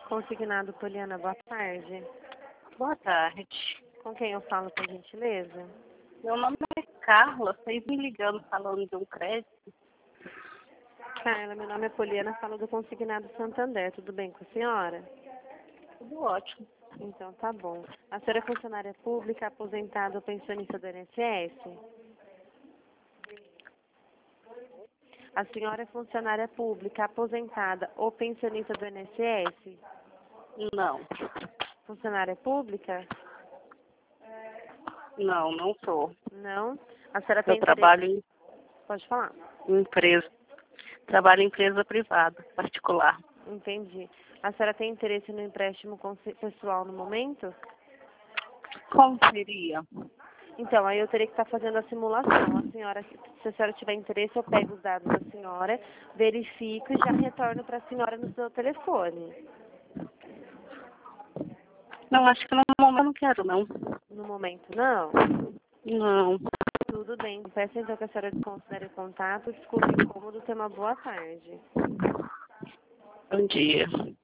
Consignado Poliana, boa tarde. Boa tarde. Com quem eu falo, por gentileza? Meu nome é Carla, vocês me ligando falando de um crédito? Carla, meu nome é Poliana, falo do Consignado Santander. Tudo bem com a senhora? Tudo ótimo. Então, tá bom. A senhora é funcionária pública, aposentada ou pensionista do INSS? A senhora é funcionária pública, aposentada ou pensionista do INSS? Não, Funcionária pública? não sou. Não. A senhora tem Eu trabalho interesse... Pode falar. em empresa. Trabalho em empresa privada, particular. Entendi. A senhora tem interesse no empréstimo pessoal no momento? Como seria? Então, aí eu teria que estar fazendo a simulação. A senhora, se a senhora tiver interesse, eu pego os dados da senhora, verifico e já retorno para a senhora no seu telefone. Não, acho que no momento eu não quero, não. No momento, não? Não. Tudo bem. Peço então que a senhora desconsidere o contato. Desculpe o incômodo. Tenha uma boa tarde. Bom dia.